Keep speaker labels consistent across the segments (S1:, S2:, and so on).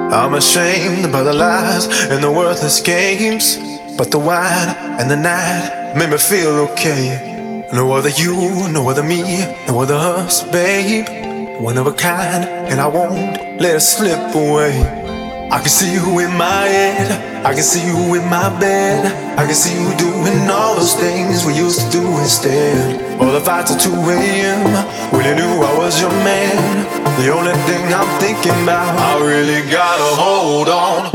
S1: I'm ashamed by the lies and the worthless games, but the wine and the night made me feel okay. No other you, no other me, no other us, babe. One of a kind, and I won't let it slip away. I can see you in my head, I can see you in my bed, I can see you doing all those things we used to do instead. All the fights at 2 a.m. when you knew I was your man. The only thing I'm thinking about, I really gotta hold on.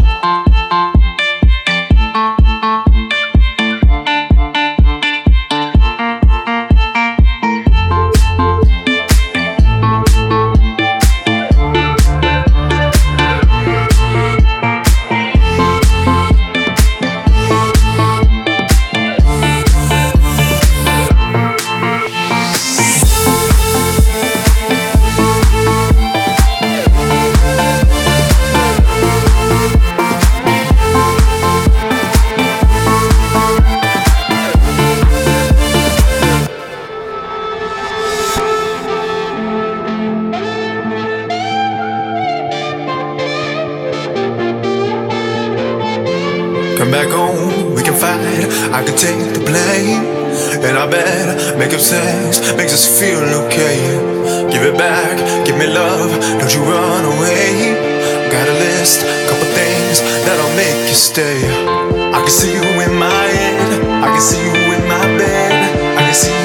S1: Come back home, we can fight, I can take the blame. And I bet making sex makes us feel okay. Give it back, give me love, don't you run away. Got a list, couple things that'll make you stay. I can see you in my head, I can see you in my bed, I can see you